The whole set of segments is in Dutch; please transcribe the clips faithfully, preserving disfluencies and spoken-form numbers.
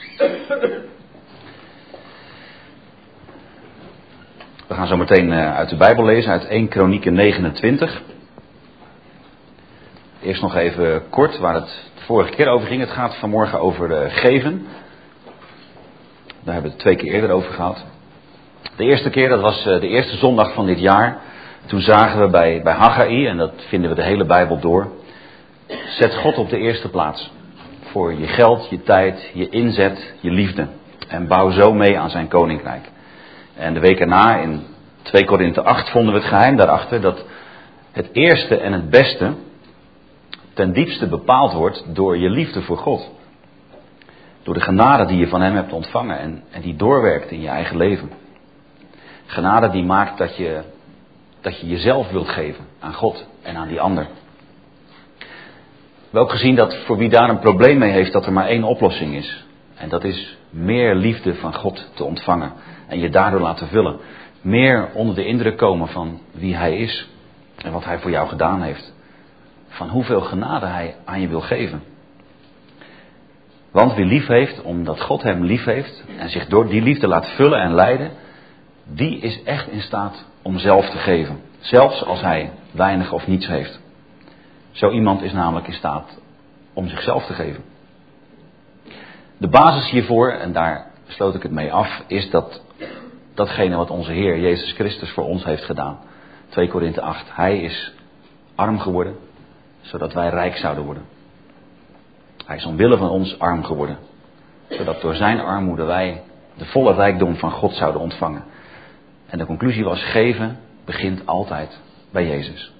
We gaan zo meteen uit de Bijbel lezen, uit eerste Kronieken negenentwintig. Eerst nog even kort waar het de vorige keer over ging. Het gaat vanmorgen over geven. Daar hebben we het twee keer eerder over gehad. De eerste keer, dat was de eerste zondag van dit jaar. Toen zagen we bij, bij Haggai, en dat vinden we de hele Bijbel door. Zet God op de eerste plaats. Voor je geld, je tijd, je inzet, je liefde. En bouw zo mee aan zijn koninkrijk. En de week erna, in twee Korinthe acht, vonden we het geheim daarachter dat het eerste en het beste ten diepste bepaald wordt door je liefde voor God. Door de genade die je van hem hebt ontvangen en, en die doorwerkt in je eigen leven. Genade die maakt dat je, dat je jezelf wilt geven aan God en aan die ander. We hebben ook gezien dat voor wie daar een probleem mee heeft, dat er maar één oplossing is. En dat is meer liefde van God te ontvangen en je daardoor laten vullen. Meer onder de indruk komen van wie hij is en wat hij voor jou gedaan heeft. Van hoeveel genade hij aan je wil geven. Want wie lief heeft, omdat God hem lief heeft en zich door die liefde laat vullen en leiden, die is echt in staat om zelf te geven. Zelfs als hij weinig of niets heeft. Zo iemand is namelijk in staat om zichzelf te geven. De basis hiervoor, en daar sloot ik het mee af, is dat datgene wat onze Heer Jezus Christus voor ons heeft gedaan. twee Korinthe acht. Hij is arm geworden, zodat wij rijk zouden worden. Hij is omwille van ons arm geworden, zodat door zijn armoede wij de volle rijkdom van God zouden ontvangen. En de conclusie was, geven begint altijd bij Jezus.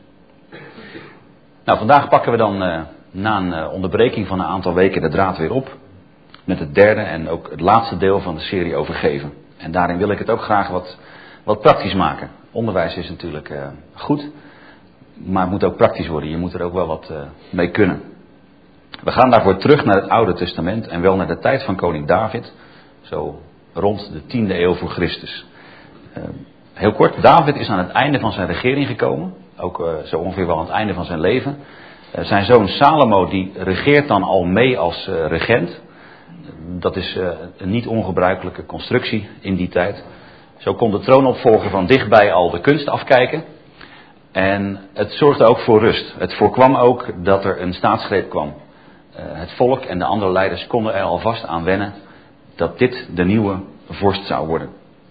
Nou, vandaag pakken we dan uh, na een uh, onderbreking van een aantal weken de draad weer op. Met het derde en ook het laatste deel van de serie over geven. En daarin wil ik het ook graag wat, wat praktisch maken. Onderwijs is natuurlijk uh, goed, maar het moet ook praktisch worden. Je moet er ook wel wat uh, mee kunnen. We gaan daarvoor terug naar het Oude Testament en wel naar de tijd van koning David. Zo rond de tiende eeuw voor Christus. Uh, heel kort, David is aan het einde van zijn regering gekomen. Ook uh, zo ongeveer wel aan het einde van zijn leven. Uh, zijn zoon Salomo die regeert dan al mee als uh, regent. Dat is uh, een niet ongebruikelijke constructie in die tijd. Zo kon de troonopvolger van dichtbij al de kunst afkijken. En het zorgde ook voor rust. Het voorkwam ook dat er een staatsgreep kwam. Uh, het volk en de andere leiders konden er alvast aan wennen dat dit de nieuwe vorst zou worden.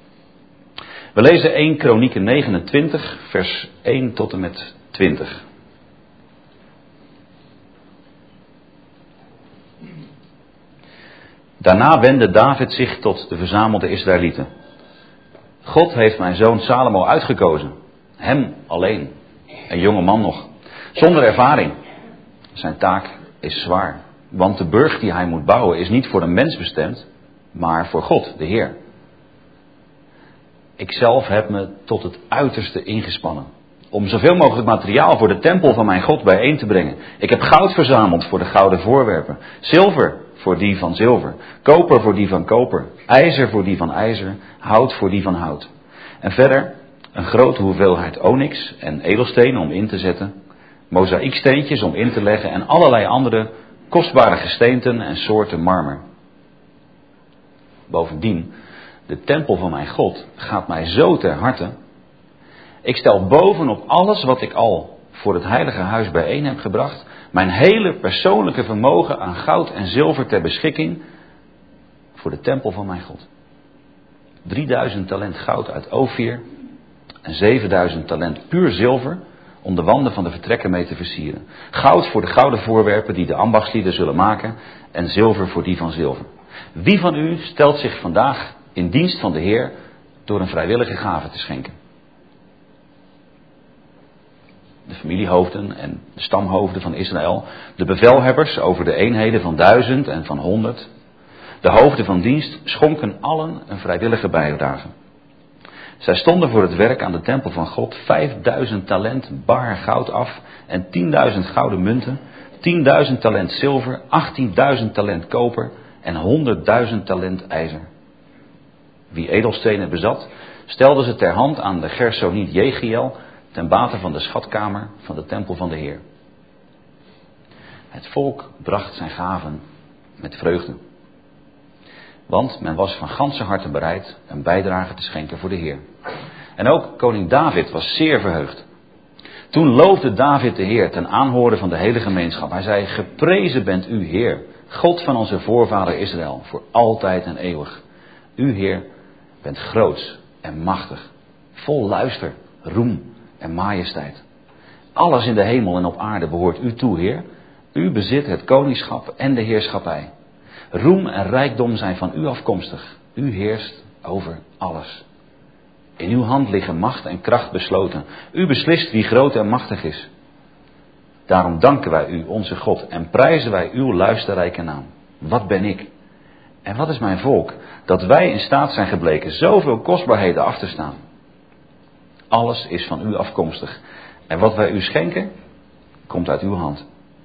We lezen eerste Kronieken negenentwintig, vers één tot en met twintig. Daarna wendde David zich tot de verzamelde Israëlieten. God heeft mijn zoon Salomo uitgekozen. Hem alleen. Een jonge man nog. Zonder ervaring. Zijn taak is zwaar. Want de burcht die hij moet bouwen is niet voor een mens bestemd, maar voor God, de Heer. Ikzelf heb me tot het uiterste ingespannen. Om zoveel mogelijk materiaal voor de tempel van mijn God bijeen te brengen. Ik heb goud verzameld voor de gouden voorwerpen. Zilver voor die van zilver. Koper voor die van koper. IJzer voor die van ijzer. Hout voor die van hout. En verder een grote hoeveelheid onyx en edelstenen om in te zetten. Mozaïeksteentjes om in te leggen. En allerlei andere kostbare gesteenten en soorten marmer. Bovendien, de tempel van mijn God gaat mij zo ter harte. Ik stel bovenop alles wat ik al voor het heilige huis bijeen heb gebracht, mijn hele persoonlijke vermogen aan goud en zilver ter beschikking voor de tempel van mijn God. drieduizend talent goud uit Ofir en zevenduizend talent puur zilver om de wanden van de vertrekken mee te versieren. Goud voor de gouden voorwerpen die de ambachtslieden zullen maken en zilver voor die van zilver. Wie van u stelt zich vandaag in dienst van de Heer door een vrijwillige gave te schenken? De familiehoofden en de stamhoofden van Israël, de bevelhebbers over de eenheden van duizend en van honderd, de hoofden van dienst schonken allen een vrijwillige bijdrage. Zij stonden voor het werk aan de tempel van God vijfduizend talent bar goud af en tienduizend gouden munten, tienduizend talent zilver, achttienduizend talent koper en honderdduizend talent ijzer. Wie edelstenen bezat, stelde ze ter hand aan de Gersoniet Jechiel ten bate van de schatkamer van de tempel van de Heer. Het volk bracht zijn gaven met vreugde. Want men was van ganse harte bereid een bijdrage te schenken voor de Heer. En ook koning David was zeer verheugd. Toen loofde David de Heer ten aanhoren van de hele gemeenschap. Hij zei, geprezen bent u Heer, God van onze voorvader Israël, voor altijd en eeuwig. U Heer bent groots en machtig, vol luister, roem en majesteit. Alles in de hemel en op aarde behoort u toe, Heer. U bezit het koningschap en de heerschappij. Roem en rijkdom zijn van u afkomstig. U heerst over alles. In uw hand liggen macht en kracht besloten. U beslist wie groot en machtig is. Daarom danken wij u, onze God, en prijzen wij uw luisterrijke naam. Wat ben ik? En wat is mijn volk, dat wij in staat zijn gebleken zoveel kostbaarheden af te staan? Alles is van u afkomstig. En wat wij u schenken, komt uit uw hand.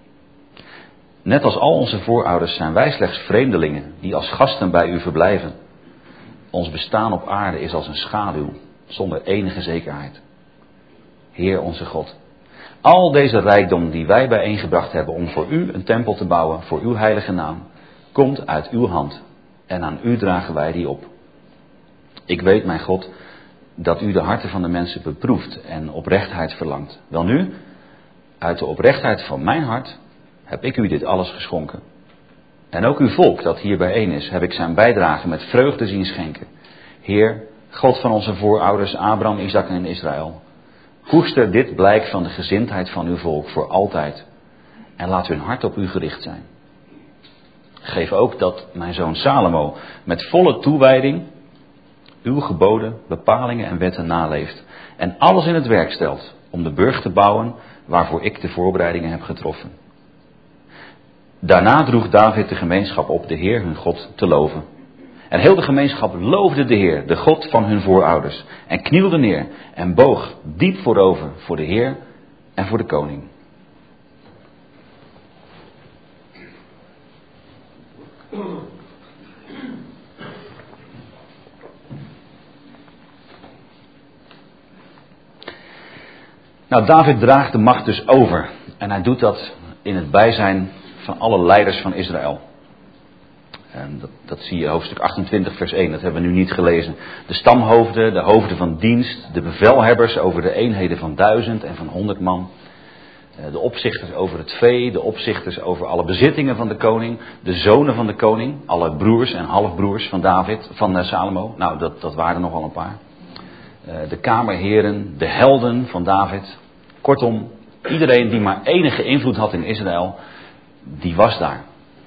Net als al onze voorouders zijn wij slechts vreemdelingen die als gasten bij u verblijven. Ons bestaan op aarde is als een schaduw, zonder enige zekerheid. Heer onze God, al deze rijkdom die wij bijeengebracht hebben om voor u een tempel te bouwen, voor uw heilige naam, komt uit uw hand en aan u dragen wij die op. Ik weet, mijn God, dat u de harten van de mensen beproeft en oprechtheid verlangt. Welnu, uit de oprechtheid van mijn hart heb ik u dit alles geschonken. En ook uw volk dat hier bijeen is, heb ik zijn bijdrage met vreugde zien schenken. Heer, God van onze voorouders Abraham, Isaac en Israël, koester dit blijk van de gezindheid van uw volk voor altijd. En laat hun hart op u gericht zijn. Geef ook dat mijn zoon Salomo met volle toewijding uw geboden, bepalingen en wetten naleeft. En alles in het werk stelt om de burcht te bouwen waarvoor ik de voorbereidingen heb getroffen. Daarna droeg David de gemeenschap op de Heer hun God te loven. En heel de gemeenschap loofde de Heer, de God van hun voorouders. En knielde neer en boog diep voorover voor de Heer en voor de koning. Nou, David draagt de macht dus over. En hij doet dat in het bijzijn van alle leiders van Israël. En dat, dat zie je hoofdstuk achtentwintig vers één, dat hebben we nu niet gelezen. De stamhoofden, de hoofden van dienst, de bevelhebbers over de eenheden van duizend en van honderd man. De opzichters over het vee, de opzichters over alle bezittingen van de koning. De zonen van de koning, alle broers en halfbroers van David, van Salomo. Nou, dat, dat waren er nogal een paar. De kamerheren, de helden van David. Kortom, iedereen die maar enige invloed had in Israël, die was daar.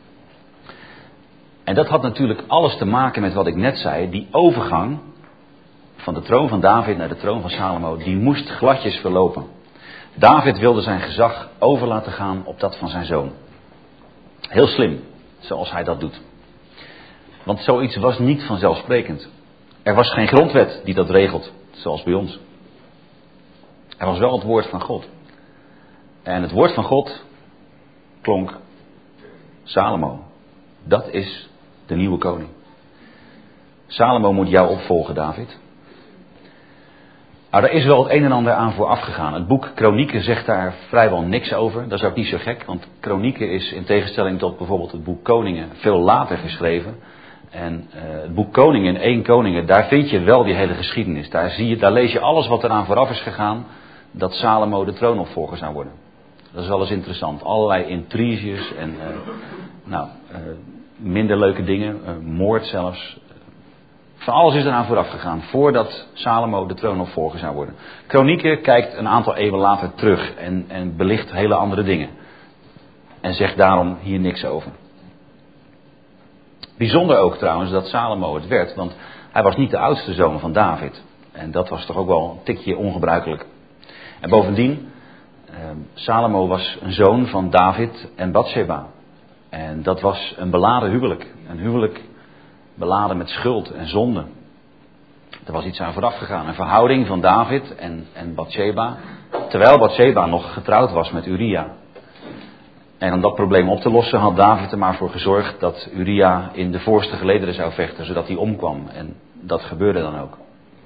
En dat had natuurlijk alles te maken met wat ik net zei. Die overgang van de troon van David naar de troon van Salomo, die moest gladjes verlopen. David wilde zijn gezag over laten gaan op dat van zijn zoon. Heel slim, zoals hij dat doet. Want zoiets was niet vanzelfsprekend. Er was geen grondwet die dat regelt, zoals bij ons. Er was wel het woord van God. En het woord van God klonk: Salomo, dat is de nieuwe koning. Salomo moet jou opvolgen, David. Nou, daar is wel het een en ander aan vooraf gegaan. Het boek Kronieken zegt daar vrijwel niks over. Dat is ook niet zo gek, want Kronieken is in tegenstelling tot bijvoorbeeld het boek Koningen veel later geschreven. En uh, het boek Koningen, één Koningen, daar vind je wel die hele geschiedenis. Daar, zie je, daar lees je alles wat eraan vooraf is gegaan, dat Salomo de troonopvolger zou worden. Dat is wel eens interessant. Allerlei intriges en uh, nou, uh, minder leuke dingen, uh, moord zelfs. Van alles is eraan vooraf gegaan, voordat Salomo de troonopvolger zou worden. Kronieken kijkt een aantal eeuwen later terug en, en belicht hele andere dingen. En zegt daarom hier niks over. Bijzonder ook trouwens dat Salomo het werd, want hij was niet de oudste zoon van David. En dat was toch ook wel een tikje ongebruikelijk. En bovendien, eh, Salomo was een zoon van David en Batsheba. En dat was een beladen huwelijk. Een huwelijk beladen met schuld en zonde. Er was iets aan vooraf gegaan. Een verhouding van David en, en Batsheba. Terwijl Batsheba nog getrouwd was met Uria. En om dat probleem op te lossen had David er maar voor gezorgd dat Uria in de voorste gelederen zou vechten, zodat hij omkwam. En dat gebeurde dan ook.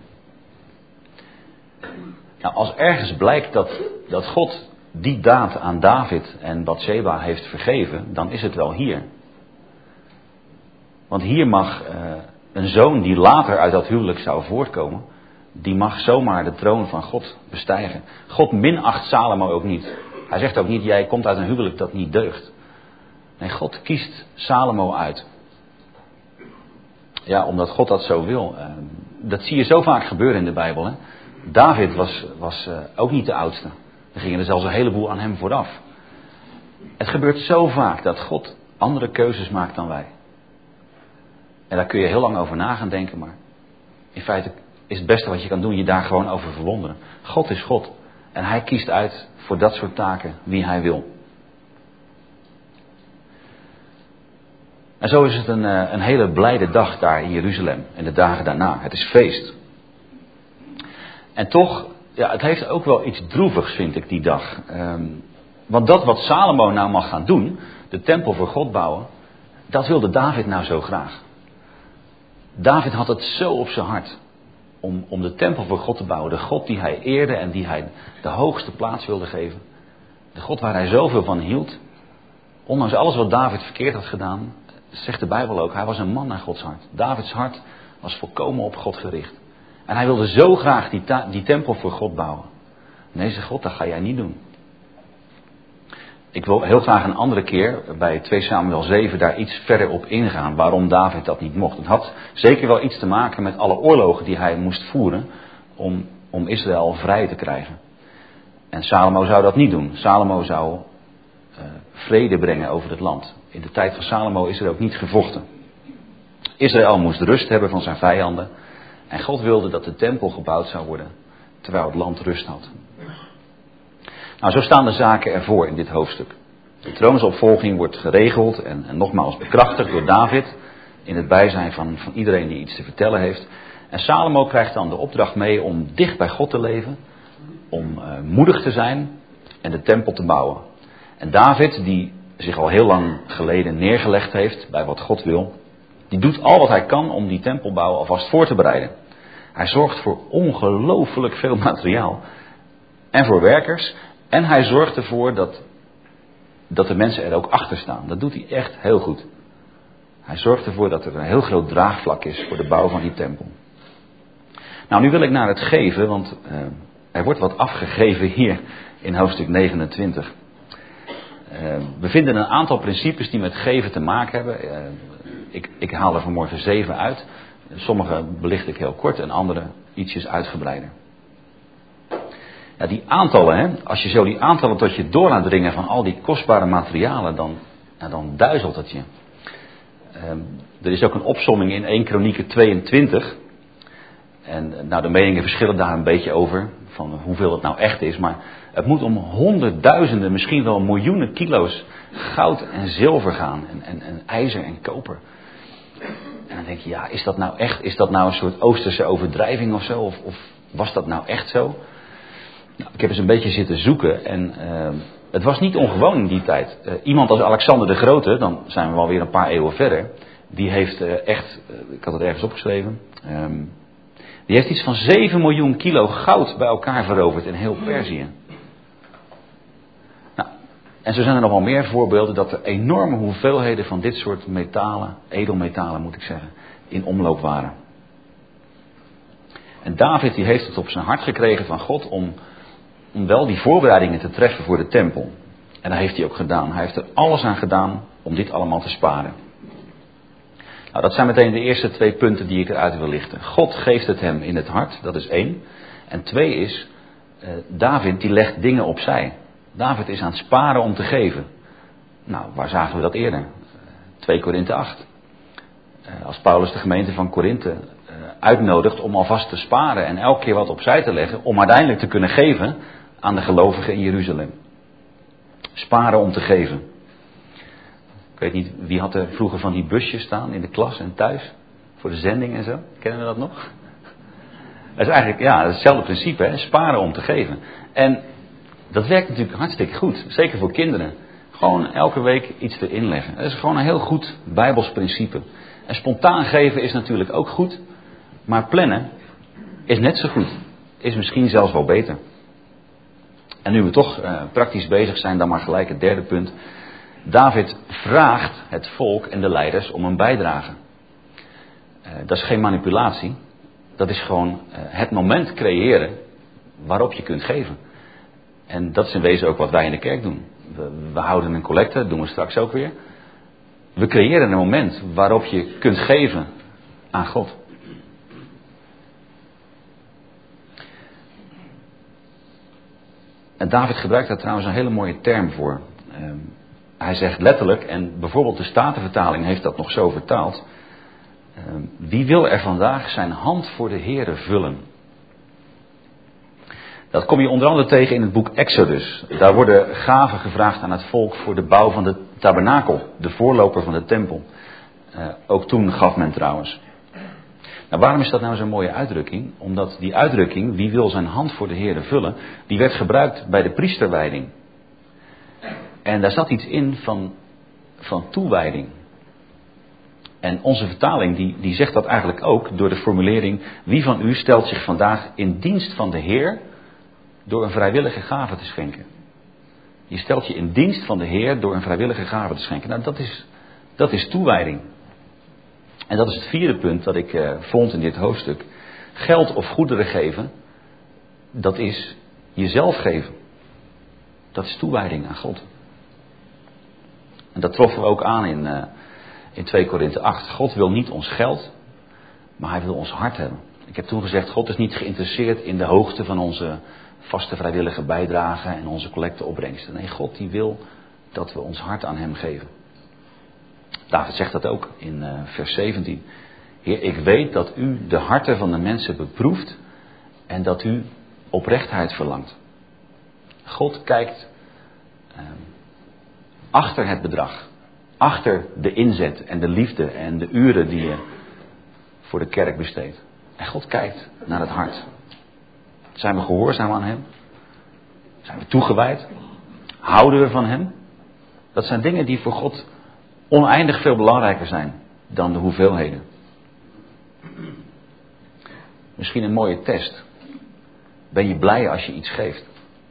Nou, als ergens blijkt dat, dat God die daad aan David en Batsheba heeft vergeven, dan is het wel hier. Want hier mag uh, een zoon die later uit dat huwelijk zou voortkomen, die mag zomaar de troon van God bestijgen. God minacht Salomo ook niet. Hij zegt ook niet, jij komt uit een huwelijk dat niet deugt. Nee, God kiest Salomo uit. Ja, omdat God dat zo wil. Uh, dat zie je zo vaak gebeuren in de Bijbel. Hè? David was, was uh, ook niet de oudste. Er gingen er zelfs een heleboel aan hem vooraf. Het gebeurt zo vaak dat God andere keuzes maakt dan wij. En daar kun je heel lang over na gaan denken, maar in feite is het beste wat je kan doen je daar gewoon over verwonderen. God is God. En hij kiest uit voor dat soort taken wie hij wil. En zo is het een, een hele blijde dag daar in Jeruzalem. En de dagen daarna. Het is feest. En toch, ja, het heeft ook wel iets droevigs, vind ik, die dag. Um, want dat wat Salomo nou mag gaan doen, de tempel voor God bouwen, dat wilde David nou zo graag. David had het zo op zijn hart om, om de tempel voor God te bouwen. De God die hij eerde en die hij de hoogste plaats wilde geven. De God waar hij zoveel van hield. Ondanks alles wat David verkeerd had gedaan, zegt de Bijbel ook, hij was een man naar Gods hart. Davids hart was volkomen op God gericht. En hij wilde zo graag die, ta- die tempel voor God bouwen. Nee, zegt God, dat ga jij niet doen. Ik wil heel graag een andere keer bij twee Samuel zeven daar iets verder op ingaan waarom David dat niet mocht. Het had zeker wel iets te maken met alle oorlogen die hij moest voeren om, om Israël vrij te krijgen. En Salomo zou dat niet doen. Salomo zou uh, vrede brengen over het land. In de tijd van Salomo is er ook niet gevochten. Israël moest rust hebben van zijn vijanden. En God wilde dat de tempel gebouwd zou worden terwijl het land rust had. Nou, zo staan de zaken ervoor in dit hoofdstuk. De troonsopvolging wordt geregeld en, en nogmaals bekrachtigd door David in het bijzijn van, van iedereen die iets te vertellen heeft. En Salomo krijgt dan de opdracht mee om dicht bij God te leven, om uh, moedig te zijn en de tempel te bouwen. En David, die zich al heel lang geleden neergelegd heeft bij wat God wil, die doet al wat hij kan om die tempelbouw alvast voor te bereiden. Hij zorgt voor ongelooflijk veel materiaal en voor werkers. En hij zorgt ervoor dat, dat de mensen er ook achter staan. Dat doet hij echt heel goed. Hij zorgt ervoor dat er een heel groot draagvlak is voor de bouw van die tempel. Nou, nu wil ik naar het geven, want uh, er wordt wat afgegeven hier in hoofdstuk negenentwintig. Uh, we vinden een aantal principes die met geven te maken hebben. Uh, ik, ik haal er vanmorgen zeven uit. Sommige belicht ik heel kort en andere ietsjes uitgebreider. Ja, die aantallen, hè, als je zo die aantallen tot je door laat dringen van al die kostbare materialen, dan, ja, dan duizelt het je. Um, er is ook een opsomming in Eerste Kronieken tweeëntwintig. En nou, de meningen verschillen daar een beetje over, van hoeveel het nou echt is. Maar het moet om honderdduizenden, misschien wel miljoenen kilo's goud en zilver gaan. En, en, en ijzer en koper. En dan denk je, ja, is dat nou echt? Is dat nou een soort Oosterse overdrijving of zo? Of, of was dat nou echt zo? Nou, ik heb eens een beetje zitten zoeken en uh, het was niet ongewoon in die tijd. Uh, iemand als Alexander de Grote, dan zijn we wel weer een paar eeuwen verder, die heeft uh, echt, uh, ik had het ergens opgeschreven, um, die heeft iets van zeven miljoen kilo goud bij elkaar veroverd in heel Perzië. Nou, en zo zijn er nog wel meer voorbeelden dat er enorme hoeveelheden van dit soort metalen, edelmetalen moet ik zeggen, in omloop waren. En David die heeft het op zijn hart gekregen van God om Om wel die voorbereidingen te treffen voor de tempel. En dat heeft hij ook gedaan. Hij heeft er alles aan gedaan om dit allemaal te sparen. Nou, dat zijn meteen de eerste twee punten die ik eruit wil lichten. God geeft het hem in het hart, dat is één. En twee is, uh, David die legt dingen opzij. David is aan het sparen om te geven. Nou, waar zagen we dat eerder? Uh, twee Korinthe acht. Uh, als Paulus de gemeente van Korinthe uh, uitnodigt om alvast te sparen en elke keer wat opzij te leggen, om uiteindelijk te kunnen geven aan de gelovigen in Jeruzalem. Sparen om te geven. Ik weet niet, wie had er vroeger van die busjes staan in de klas en thuis? Voor de zending en zo. Kennen we dat nog? Dat is eigenlijk, ja, hetzelfde principe, hè? Sparen om te geven. En dat werkt natuurlijk hartstikke goed. Zeker voor kinderen. Gewoon elke week iets erin leggen. Dat is gewoon een heel goed Bijbels principe. En spontaan geven is natuurlijk ook goed. Maar plannen is net zo goed. Is misschien zelfs wel beter. En nu we toch uh, praktisch bezig zijn, dan maar gelijk het derde punt. David vraagt het volk en de leiders om een bijdrage. Uh, dat is geen manipulatie. Dat is gewoon uh, het moment creëren waarop je kunt geven. En dat is in wezen ook wat wij in de kerk doen. We, we houden een collecte, dat doen we straks ook weer. We creëren een moment waarop je kunt geven aan God. En David gebruikt daar trouwens een hele mooie term voor. Uh, hij zegt letterlijk, en bijvoorbeeld de Statenvertaling heeft dat nog zo vertaald. Uh, wie wil er vandaag zijn hand voor de Here vullen? Dat kom je onder andere tegen in het boek Exodus. Daar worden gaven gevraagd aan het volk voor de bouw van de tabernakel. De voorloper van de tempel. Uh, ook toen gaf men trouwens. Nou, waarom is dat nou zo'n mooie uitdrukking? Omdat die uitdrukking, wie wil zijn hand voor de Here vullen, die werd gebruikt bij de priesterwijding. En daar zat iets in van, van toewijding. En onze vertaling die, die zegt dat eigenlijk ook door de formulering, wie van u stelt zich vandaag in dienst van de Heer door een vrijwillige gave te schenken. Je stelt je in dienst van de Heer door een vrijwillige gave te schenken. Nou, dat is, dat is toewijding. En dat is het vierde punt dat ik uh, vond in dit hoofdstuk. Geld of goederen geven, dat is jezelf geven. Dat is toewijding aan God. En dat troffen we ook aan in, uh, in twee Korinthe acht. God wil niet ons geld, maar hij wil ons hart hebben. Ik heb toen gezegd, God is niet geïnteresseerd in de hoogte van onze vaste vrijwillige bijdragen en onze collecteopbrengsten. Nee, God die wil dat we ons hart aan hem geven. David zegt dat ook in uh, vers zeventien. Heer, ik weet dat u de harten van de mensen beproeft en dat u oprechtheid verlangt. God kijkt uh, achter het bedrag, achter de inzet en de liefde en de uren die je voor de kerk besteedt. En God kijkt naar het hart. Zijn we gehoorzaam aan hem? Zijn we toegewijd? Houden we van hem? Dat zijn dingen die voor God oneindig veel belangrijker zijn dan de hoeveelheden. Misschien een mooie test. Ben je blij als je iets geeft?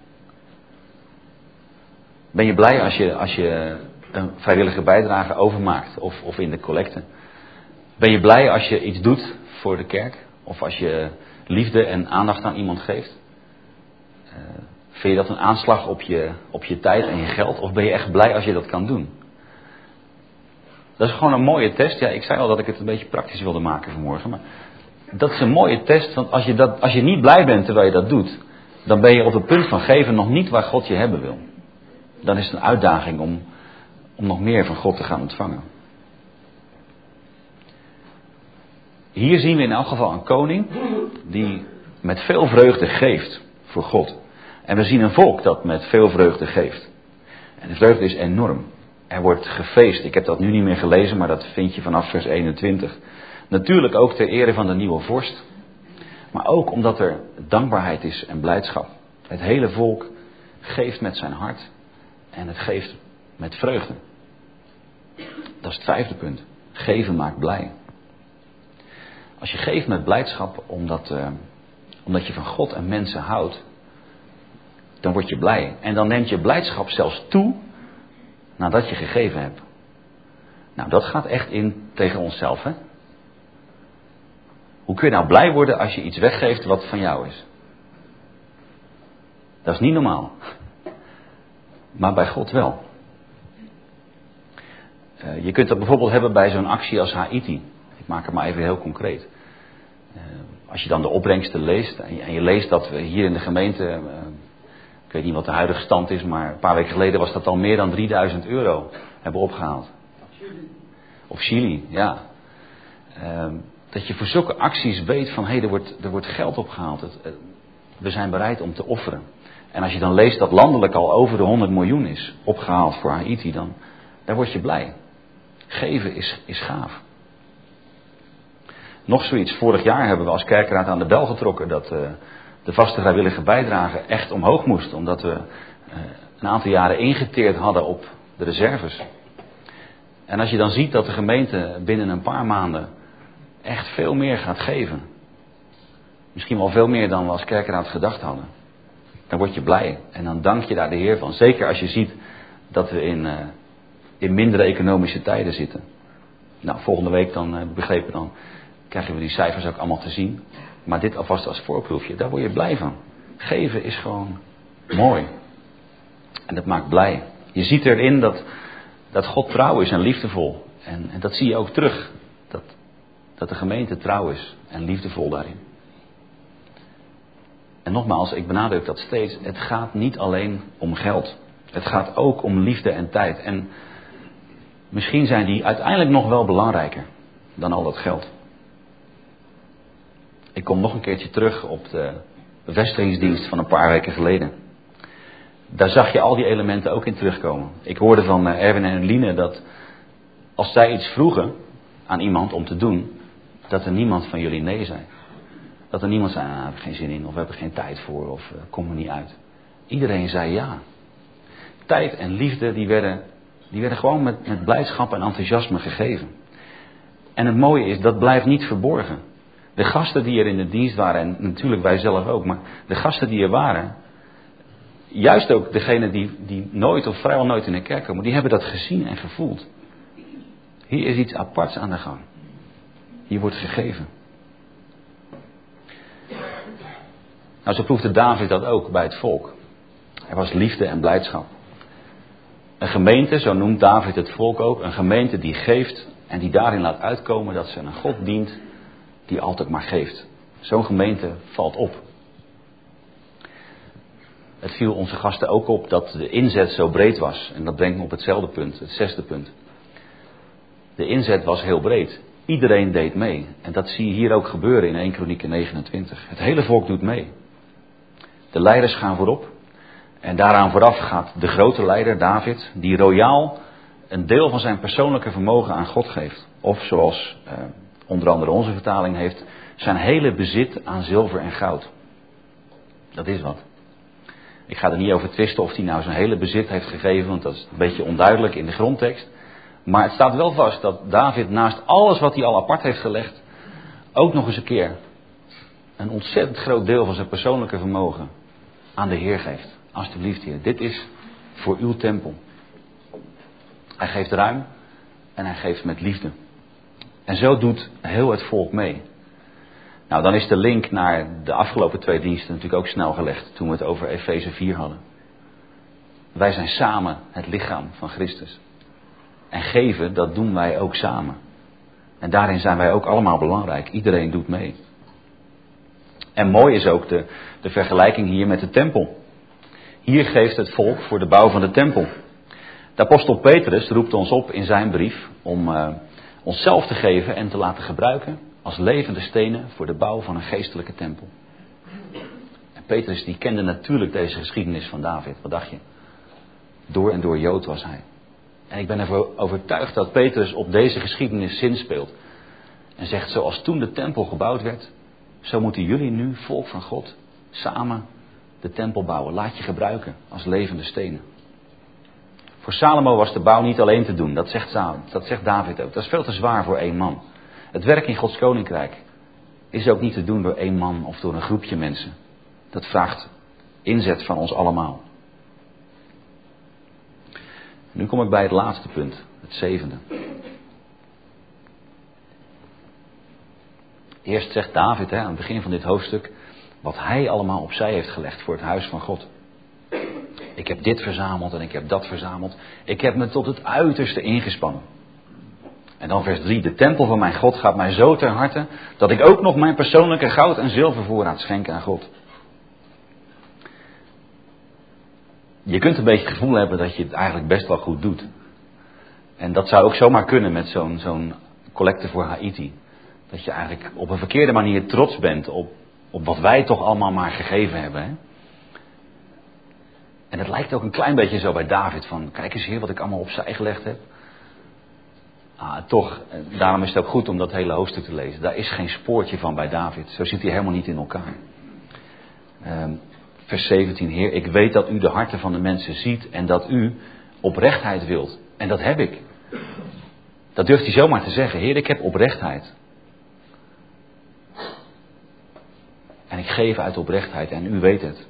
Ben je blij als je, als je een vrijwillige bijdrage overmaakt of, of in de collecte? Ben je blij als je iets doet voor de kerk? Of als je liefde en aandacht aan iemand geeft? Uh, vind je dat een aanslag op je, op je tijd en je geld? Of ben je echt blij als je dat kan doen? Dat is gewoon een mooie test. Ja, ik zei al dat ik het een beetje praktisch wilde maken vanmorgen. Maar dat is een mooie test. Want als je, dat, als je niet blij bent terwijl je dat doet, dan ben je op het punt van geven nog niet waar God je hebben wil. Dan is het een uitdaging om, om nog meer van God te gaan ontvangen. Hier zien we in elk geval een koning die met veel vreugde geeft voor God. En we zien een volk dat met veel vreugde geeft. En de vreugde is enorm. Er wordt gefeest. Ik heb dat nu niet meer gelezen, maar dat vind je vanaf vers eenentwintig. Natuurlijk ook ter ere van de nieuwe vorst. Maar ook omdat er dankbaarheid is en blijdschap. Het hele volk geeft met zijn hart. En het geeft met vreugde. Dat is het vijfde punt. Geven maakt blij. Als je geeft met blijdschap omdat, uh, omdat je van God en mensen houdt, dan word je blij. En dan neemt je blijdschap zelfs toe nadat je gegeven hebt. Nou, dat gaat echt in tegen onszelf, hè? Hoe kun je nou blij worden als je iets weggeeft wat van jou is? Dat is niet normaal. Maar bij God wel. Uh, je kunt dat bijvoorbeeld hebben bij zo'n actie als Haiti. Ik maak het maar even heel concreet. Uh, als je dan de opbrengsten leest en je, en je leest dat we hier in de gemeente, uh, ik weet niet wat de huidige stand is, maar een paar weken geleden was dat al meer dan drieduizend euro hebben opgehaald. Of Chili, ja. Uh, dat je voor zulke acties weet van, hé, hey, er wordt, er wordt geld opgehaald. Het, uh, we zijn bereid om te offeren. En als je dan leest dat landelijk al over de honderd miljoen is opgehaald voor Haiti, dan daar word je blij. Geven is, is gaaf. Nog zoiets. Vorig jaar hebben we als kerkraad aan de bel getrokken dat uh, de vaste vrijwillige bijdrage echt omhoog moest. Omdat we uh, een aantal jaren ingeteerd hadden op de reserves. En als je dan ziet dat de gemeente binnen een paar maanden echt veel meer gaat geven. Misschien wel veel meer dan we als kerkraad gedacht hadden. Dan word je blij. En dan dank je daar de Heer van. Zeker als je ziet dat we in, uh, in mindere economische tijden zitten. Nou, volgende week dan, uh, begrepen dan, krijgen we die cijfers ook allemaal te zien. Maar dit alvast als voorproefje, daar word je blij van. Geven is gewoon mooi. En dat maakt blij. Je ziet erin dat, dat God trouw is en liefdevol. En, en dat zie je ook terug. Dat, dat de gemeente trouw is en liefdevol daarin. En nogmaals, ik benadruk dat steeds. Het gaat niet alleen om geld. Het gaat ook om liefde en tijd. En misschien zijn die uiteindelijk nog wel belangrijker dan al dat geld. Ik kom nog een keertje terug op de bevestigingsdienst van een paar weken geleden. Daar zag je al die elementen ook in terugkomen. Ik hoorde van Erwin en Eline dat als zij iets vroegen aan iemand om te doen, dat er niemand van jullie nee zei. Dat er niemand zei, nou, daar heb ik geen zin in, of we hebben geen tijd voor, of uh, kom er niet uit. Iedereen zei ja. Tijd en liefde, die werden, die werden gewoon met, met blijdschap en enthousiasme gegeven. En het mooie is, dat blijft niet verborgen. De gasten die er in de dienst waren, en natuurlijk wij zelf ook, maar de gasten die er waren, juist ook degenen die, die nooit of vrijwel nooit in de kerk komen, die hebben dat gezien en gevoeld. Hier is iets aparts aan de gang. Hier wordt gegeven. Nou, zo proefde David dat ook bij het volk. Er was liefde en blijdschap. Een gemeente, zo noemt David het volk ook, een gemeente die geeft en die daarin laat uitkomen dat ze een God dient die altijd maar geeft. Zo'n gemeente valt op. Het viel onze gasten ook op dat de inzet zo breed was. En dat brengt me op hetzelfde punt, het zesde punt. De inzet was heel breed. Iedereen deed mee. En dat zie je hier ook gebeuren in Eerste Kronieken negenentwintig. Het hele volk doet mee. De leiders gaan voorop. En daaraan vooraf gaat de grote leider, David, die royaal een deel van zijn persoonlijke vermogen aan God geeft. Of zoals eh, onder andere onze vertaling heeft, zijn hele bezit aan zilver en goud. Dat is wat. Ik ga er niet over twisten of hij nou zijn hele bezit heeft gegeven, want dat is een beetje onduidelijk in de grondtekst. Maar het staat wel vast dat David naast alles wat hij al apart heeft gelegd, ook nog eens een keer een ontzettend groot deel van zijn persoonlijke vermogen aan de Heer geeft. Alsjeblieft, Heer, dit is voor uw tempel. Hij geeft ruim en hij geeft met liefde. En zo doet heel het volk mee. Nou, dan is de link naar de afgelopen twee diensten natuurlijk ook snel gelegd toen we het over Efeze vier hadden. Wij zijn samen het lichaam van Christus. En geven, dat doen wij ook samen. En daarin zijn wij ook allemaal belangrijk. Iedereen doet mee. En mooi is ook de, de vergelijking hier met de tempel. Hier geeft het volk voor de bouw van de tempel. De apostel Petrus roept ons op in zijn brief om uh, onszelf te geven en te laten gebruiken als levende stenen voor de bouw van een geestelijke tempel. En Petrus die kende natuurlijk deze geschiedenis van David. Wat dacht je? Door en door Jood was hij. En ik ben ervoor overtuigd dat Petrus op deze geschiedenis zinspeelt. En zegt, zoals toen de tempel gebouwd werd, zo moeten jullie nu, volk van God, samen de tempel bouwen. Laat je gebruiken als levende stenen. Voor Salomo was de bouw niet alleen te doen. Dat zegt, dat zegt David ook. Dat is veel te zwaar voor één man. Het werk in Gods koninkrijk is ook niet te doen door één man of door een groepje mensen. Dat vraagt inzet van ons allemaal. Nu kom ik bij het laatste punt, het zevende. Eerst zegt David hè, aan het begin van dit hoofdstuk wat hij allemaal opzij heeft gelegd voor het huis van God. Ik heb dit verzameld en ik heb dat verzameld. Ik heb me tot het uiterste ingespannen. En dan vers drie. De tempel van mijn God gaat mij zo ter harte dat ik ook nog mijn persoonlijke goud en zilvervoorraad schenk aan God. Je kunt een beetje het gevoel hebben dat je het eigenlijk best wel goed doet. En dat zou ook zomaar kunnen met zo'n, zo'n collecte voor Haiti. Dat je eigenlijk op een verkeerde manier trots bent op, op wat wij toch allemaal maar gegeven hebben. Hè? En het lijkt ook een klein beetje zo bij David. Van kijk eens Heer wat ik allemaal opzij gelegd heb. Ah, toch, daarom is het ook goed om dat hele hoofdstuk te lezen. Daar is geen spoortje van bij David. Zo zit hij helemaal niet in elkaar. Um, vers zeventien. Heer, ik weet dat u de harten van de mensen ziet en dat u oprechtheid wilt. En dat heb ik. Dat durft hij zomaar te zeggen. Heer, ik heb oprechtheid. En ik geef uit oprechtheid en u weet het.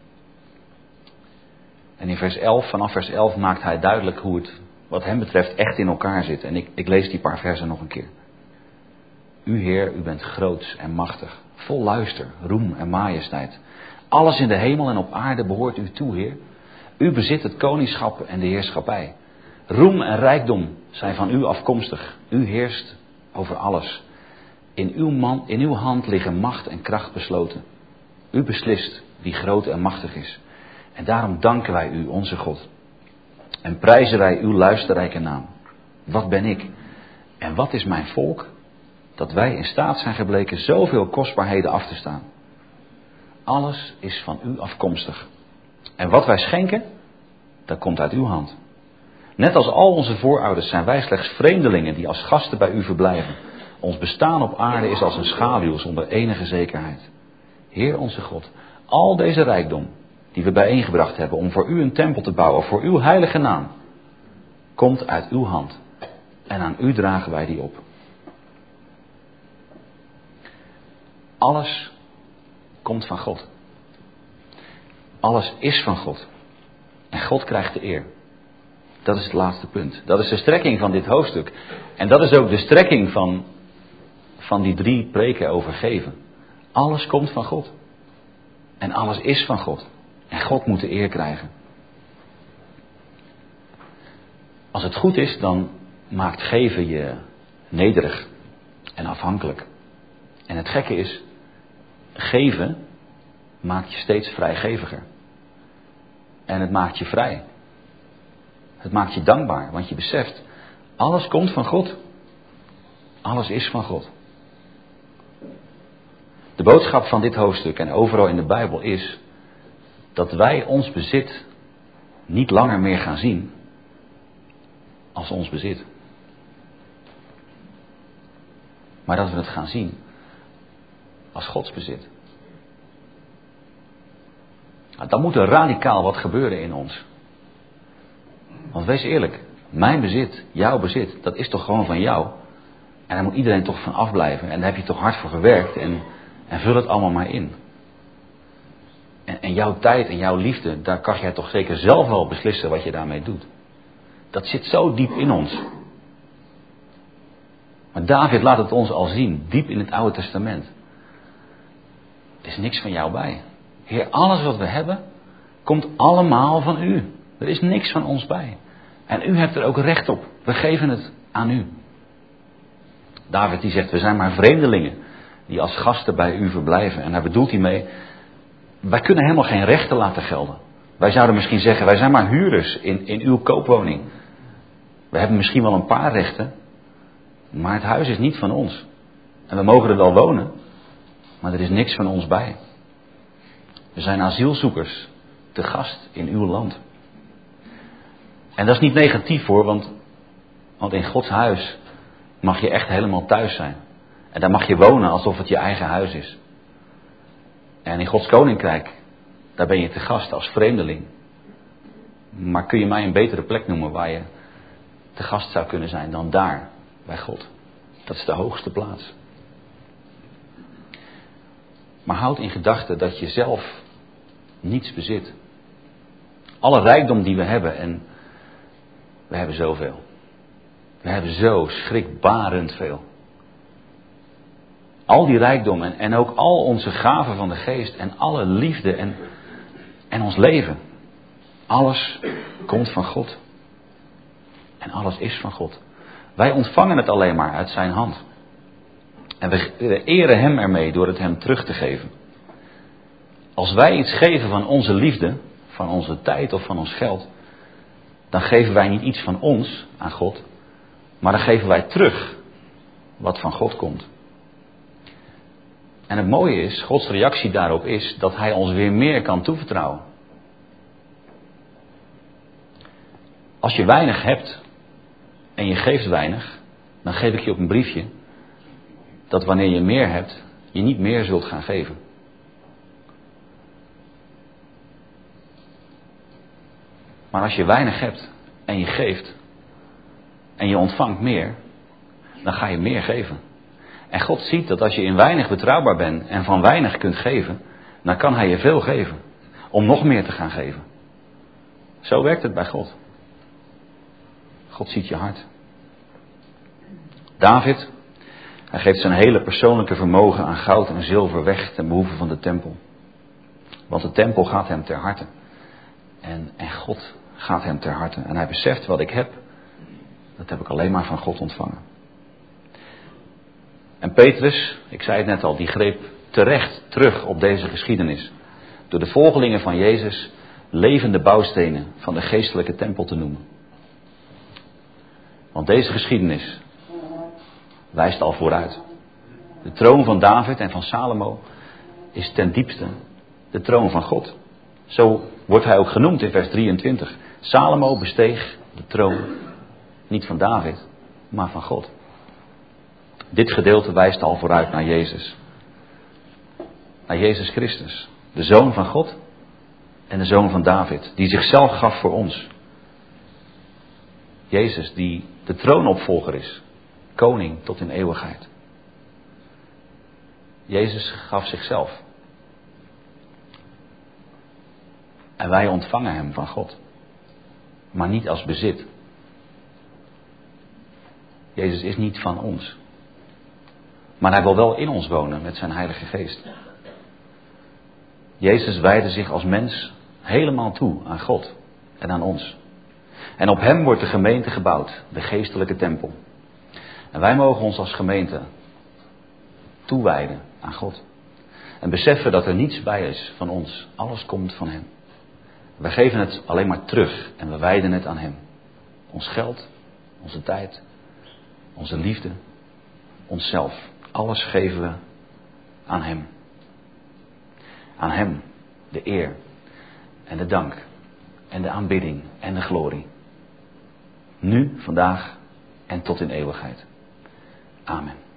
En in vers elf, vanaf vers elf maakt hij duidelijk hoe het wat hem betreft echt in elkaar zit. En ik, ik lees die paar versen nog een keer. U Heer, u bent groots en machtig, vol luister, roem en majesteit. Alles in de hemel en op aarde behoort u toe, Heer. U bezit het koningschap en de heerschappij. Roem en rijkdom zijn van u afkomstig. U heerst over alles. In uw, man, in uw hand liggen macht en kracht besloten. U beslist wie groot en machtig is. En daarom danken wij u, onze God. En prijzen wij uw luisterrijke naam. Wat ben ik? En wat is mijn volk? Dat wij in staat zijn gebleken zoveel kostbaarheden af te staan. Alles is van u afkomstig. En wat wij schenken, dat komt uit uw hand. Net als al onze voorouders zijn wij slechts vreemdelingen die als gasten bij u verblijven. Ons bestaan op aarde is als een schaduw zonder enige zekerheid. Heer onze God, al deze rijkdom die we bijeengebracht hebben om voor u een tempel te bouwen, voor uw heilige naam, komt uit uw hand. En aan u dragen wij die op. Alles komt van God. Alles is van God. En God krijgt de eer. Dat is het laatste punt. Dat is de strekking van dit hoofdstuk. En dat is ook de strekking van, van die drie preken over geven. Alles komt van God. En alles is van God. En God moet de eer krijgen. Als het goed is, dan maakt geven je nederig en afhankelijk. En het gekke is, geven maakt je steeds vrijgeviger. En het maakt je vrij. Het maakt je dankbaar, want je beseft, alles komt van God. Alles is van God. De boodschap van dit hoofdstuk en overal in de Bijbel is dat wij ons bezit niet langer meer gaan zien als ons bezit. Maar dat we het gaan zien als Gods bezit. Nou, dan moet er radicaal wat gebeuren in ons. Want wees eerlijk, mijn bezit, jouw bezit, dat is toch gewoon van jou. En daar moet iedereen toch van afblijven. En daar heb je toch hard voor gewerkt en, en vul het allemaal maar in. En, en jouw tijd en jouw liefde, daar kan jij toch zeker zelf wel beslissen wat je daarmee doet. Dat zit zo diep in ons. Maar David laat het ons al zien, diep in het Oude Testament. Er is niks van jou bij. Heer, alles wat we hebben, komt allemaal van u. Er is niks van ons bij. En u hebt er ook recht op. We geven het aan u. David die zegt, we zijn maar vreemdelingen die als gasten bij u verblijven. En daar bedoelt hij mee, wij kunnen helemaal geen rechten laten gelden. Wij zouden misschien zeggen, wij zijn maar huurders in, in uw koopwoning. We hebben misschien wel een paar rechten, maar het huis is niet van ons. En we mogen er wel wonen, maar er is niks van ons bij. We zijn asielzoekers, te gast in uw land. En dat is niet negatief hoor, want, want in Gods huis mag je echt helemaal thuis zijn. En daar mag je wonen alsof het je eigen huis is. En in Gods koninkrijk, daar ben je te gast als vreemdeling. Maar kun je mij een betere plek noemen waar je te gast zou kunnen zijn dan daar, bij God. Dat is de hoogste plaats. Maar houd in gedachten dat je zelf niets bezit. Alle rijkdom die we hebben, en we hebben zoveel. We hebben zo schrikbarend veel. Al die rijkdom en, en ook al onze gaven van de geest en alle liefde en, en ons leven. Alles komt van God. En alles is van God. Wij ontvangen het alleen maar uit zijn hand. En we, we eren hem ermee door het hem terug te geven. Als wij iets geven van onze liefde, van onze tijd of van ons geld, dan geven wij niet iets van ons aan God, maar dan geven wij terug wat van God komt. En het mooie is, Gods reactie daarop is dat hij ons weer meer kan toevertrouwen. Als je weinig hebt en je geeft weinig, dan geef ik je op een briefje dat wanneer je meer hebt, je niet meer zult gaan geven. Maar als je weinig hebt en je geeft en je ontvangt meer, dan ga je meer geven. En God ziet dat als je in weinig betrouwbaar bent en van weinig kunt geven, dan kan hij je veel geven om nog meer te gaan geven. Zo werkt het bij God. God ziet je hart. David, Hij geeft zijn hele persoonlijke vermogen aan goud en zilver weg ten behoeve van de tempel. Want de tempel gaat hem ter harte. En, en God gaat hem ter harte. En hij beseft wat ik heb, dat heb ik alleen maar van God ontvangen. En Petrus, ik zei het net al, die greep terecht terug op deze geschiedenis. Door de volgelingen van Jezus levende bouwstenen van de geestelijke tempel te noemen. Want deze geschiedenis wijst al vooruit. De troon van David en van Salomo is ten diepste de troon van God. Zo wordt hij ook genoemd in vers drieëntwintig. Salomo besteeg de troon niet van David, maar van God. Dit gedeelte wijst al vooruit naar Jezus. Naar Jezus Christus. De Zoon van God en de Zoon van David. Die zichzelf gaf voor ons. Jezus die de troonopvolger is. Koning tot in eeuwigheid. Jezus gaf zichzelf. En wij ontvangen hem van God. Maar niet als bezit. Jezus is niet van ons. Maar hij wil wel in ons wonen met zijn Heilige Geest. Jezus wijdde zich als mens helemaal toe aan God en aan ons. En op hem wordt de gemeente gebouwd, de geestelijke tempel. En wij mogen ons als gemeente toewijden aan God. En beseffen dat er niets bij is van ons. Alles komt van hem. Wij geven het alleen maar terug en we wijden het aan hem. Ons geld, onze tijd, onze liefde, onszelf. Alles geven we aan hem. Aan hem de eer en de dank en de aanbidding en de glorie. Nu, vandaag en tot in eeuwigheid. Amen.